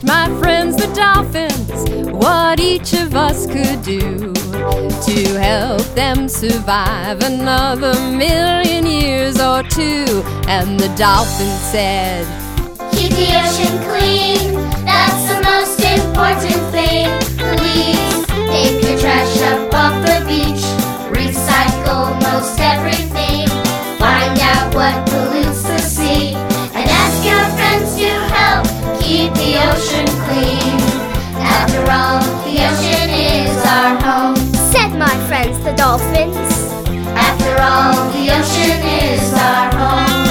asked my friends the dolphins what each of us could do to help them survive another million years or two. And the dolphin said, keep the ocean clean, that's the most important thing. Please take your trash up off the beach, recycle most everything, find out what pollutes the sea, and ask your friends to help keep the ocean clean. After all, the ocean is our home, said my friends the dolphins. After all, the ocean is our home.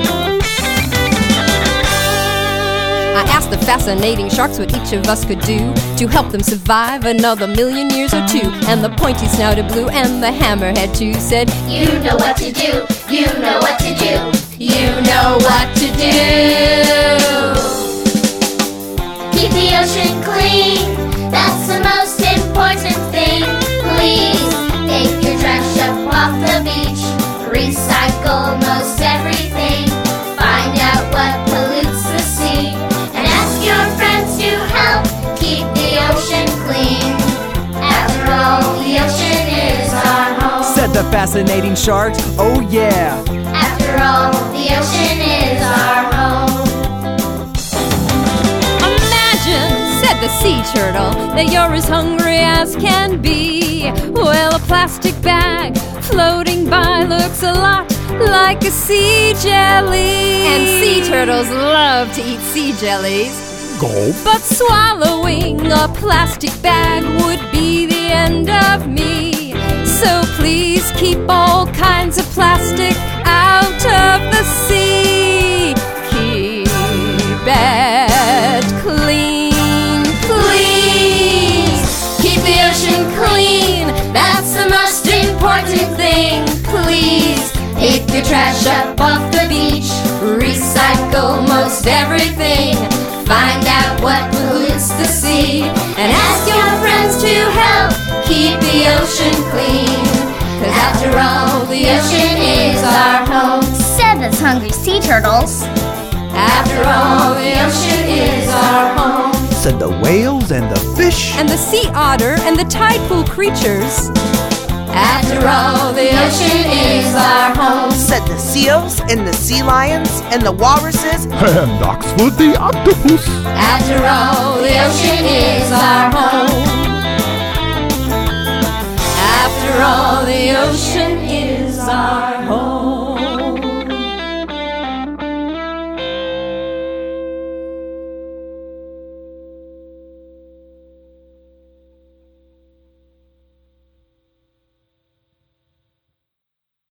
I asked the fascinating sharks what each of us could do to help them survive another million years or two. And the pointy-snouted blue and the hammerhead too said, you know what to do, you know what to do, you know what to do. Keep the ocean clean, that's the most important thing. Please take your trash up off the beach, recycle most everything, find out what pollutes the sea, and ask your friends to help keep the ocean clean. After all, the ocean is our home, said the fascinating sharks. Oh yeah. After all, the ocean is our home. Said the sea turtle, that you're as hungry as can be. Well, a plastic bag floating by looks a lot like a sea jelly. And sea turtles love to eat sea jellies. Gulp. But swallowing a plastic bag would be the end of me. So please keep all kinds of plastic out of the sea. Keep it clean. Keep the ocean clean, that's the most important thing. Please pick your trash up off the beach, recycle most everything, find out what pollutes the sea, and ask your friends to help keep the ocean clean. 'Cause after all, the ocean is our home, said the hungry sea turtles. After all, the ocean is our home, said the whales and the fish and the sea otter and the tide pool creatures. After all, the ocean is our home, said the seals and the sea lions and the walruses and Oxford the octopus. After all, the ocean is our home. After all, the ocean is our home.